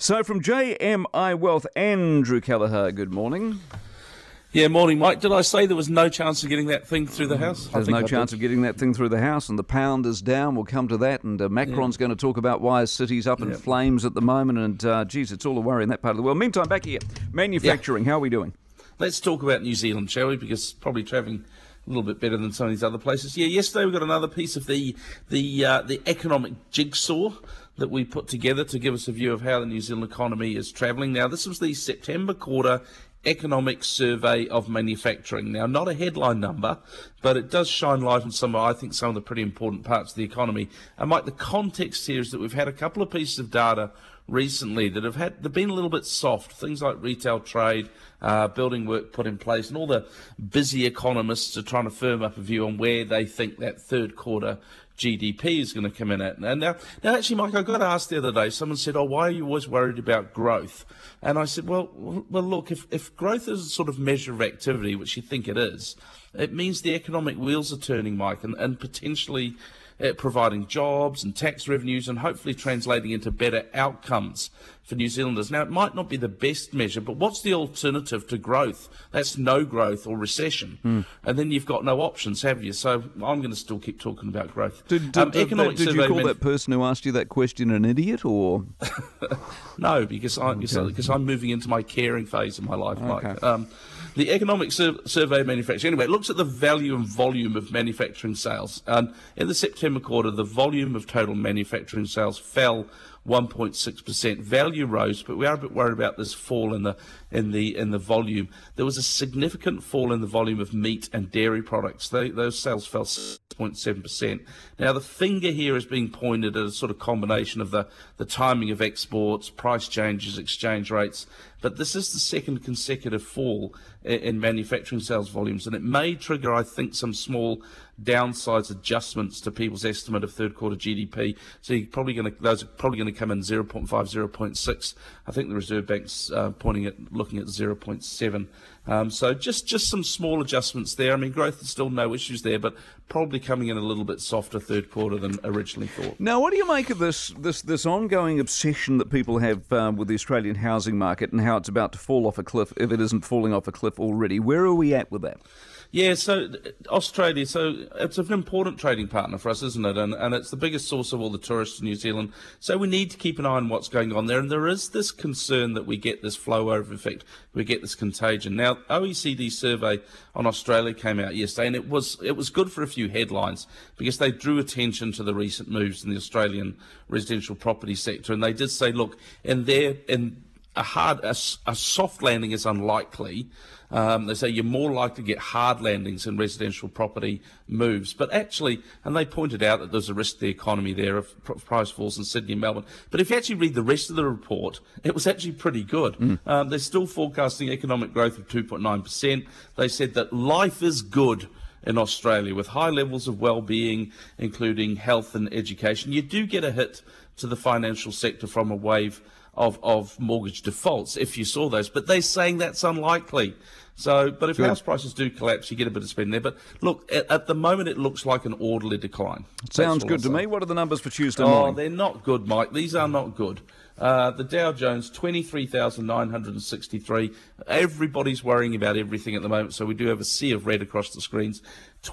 So from JMI Wealth, Andrew Kelleher, good morning. Yeah, morning, Mike. Did I say there was no chance of getting that thing through the House? There's no chance of getting that thing through the House, and the pound is down. We'll come to that, and Macron's going to talk about why his city's up in flames at the moment, and geez, it's all a worry in that part of the world. Meantime, back here, manufacturing, how are we doing? Let's talk about New Zealand, shall we? Because it's probably travelling a little bit better than some of these other places. Yeah, yesterday we got another piece of the economic jigsaw that we put together to give us a view of how the New Zealand economy is travelling. Now, this was the September quarter economic survey of manufacturing. Now, not a headline number, but it does shine light on some of the pretty important parts of the economy. And Mike, the context here is that we've had a couple of pieces of data recently that they've been a little bit soft. Things like retail trade, building work put in place, and all the busy economists are trying to firm up a view on where they think that third quarter GDP is going to come in at. And now actually, Mike, I got asked the other day, someone said, why are you always worried about growth? And I said, well, look, if growth is a sort of measure of activity, which you think it is, it means the economic wheels are turning, Mike, and potentially providing jobs and tax revenues and hopefully translating into better outcomes for New Zealanders. Now, it might not be the best measure, but what's the alternative to growth? That's no growth or recession. And then you've got no options, have you? So I'm going to still keep talking about growth. Did you call that person who asked you that question an idiot, or? No, because I'm moving into my caring phase of my life, Mike. Okay. The Economic Survey of Manufacturing, anyway, it looks at the value and volume of manufacturing sales. And in the September quarter, the volume of total manufacturing sales fell 1.6%. Value rose, but we are a bit worried about this fall in the volume. There was a significant fall in the volume of meat and dairy products. Those sales fell 6.7%. Now, the finger here is being pointed at a sort of combination of the timing of exports, price changes, exchange rates. But this is the second consecutive fall in manufacturing sales volumes, and it may trigger, I think, some small downsides adjustments to people's estimate of third quarter GDP. So those are probably going to come in 0.5, 0.6. I think the Reserve Bank's looking at 0.7. So just some small adjustments there. I mean, growth is still no issues there, but probably coming in a little bit softer third quarter than originally thought. Now, what do you make of this ongoing obsession that people have with the Australian housing market and how it's about to fall off a cliff if it isn't falling off a cliff already? Where are we at with that? Yeah, so Australia, it's an important trading partner for us, isn't it? And it's the biggest source of all the tourists in New Zealand. So we need to keep an eye on what's going on there. And there is this concern that we get this flow-over effect, we get this contagion. Now, OECD survey on Australia came out yesterday, and it was good for a few headlines because they drew attention to the recent moves in the Australian residential property sector. And they did say, look, a soft landing is unlikely. They say you're more likely to get hard landings in residential property moves. But actually, and they pointed out that there's a risk to the economy there of price falls in Sydney and Melbourne. But if you actually read the rest of the report, it was actually pretty good. They're still forecasting economic growth of 2.9%. They said that life is good in Australia with high levels of well-being, including health and education. You do get a hit to the financial sector from a wave of mortgage defaults, if you saw those. But they're saying that's unlikely. But if house prices do collapse, you get a bit of spend there. But look, at the moment, it looks like an orderly decline. Sounds good to me. What are the numbers for Tuesday morning? Oh, they're not good, Mike. These are not good. The Dow Jones, 23,963. Everybody's worrying about everything at the moment, so we do have a sea of red across the screens.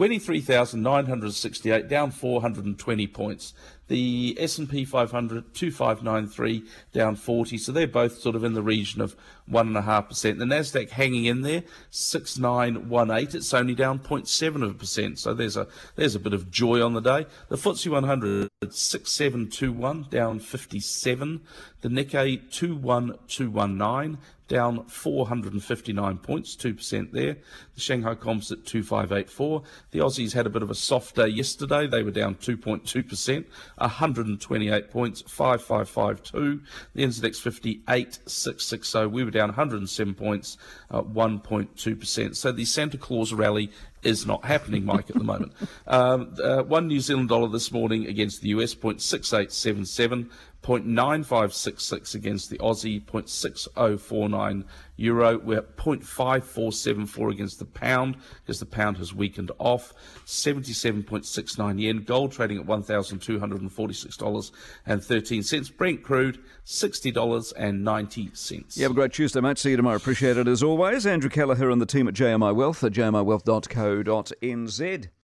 23,968, down 420 points. The S&P 500, 2593, down 40. So they're both sort of in the region of 1.5%. The Nasdaq hanging in there, 6918. It's only down 0.7%. So there's a bit of joy on the day. The FTSE 100, 6721, down 57. The Nikkei 21219. Down 459 points, 2% there. The Shanghai Composite 2584. The Aussies had a bit of a soft day yesterday. They were down 2.2%, 128 points, 5552. The NZX 50 8660. We were down 107 points, 1.2%. So the Santa Claus rally is not happening, Mike, at the moment. One New Zealand dollar this morning against the US, 0.6877. 0.9566 against the Aussie, 0.6049 euro. We're at 0.5474 against the pound, because the pound has weakened off. 77.69 yen. Gold trading at $1,246.13. Brent crude, $60.90. You have a great Tuesday, mate. See you tomorrow. Appreciate it as always. Andrew Kelleher and the team at JMI Wealth at jmiwealth.co.nz.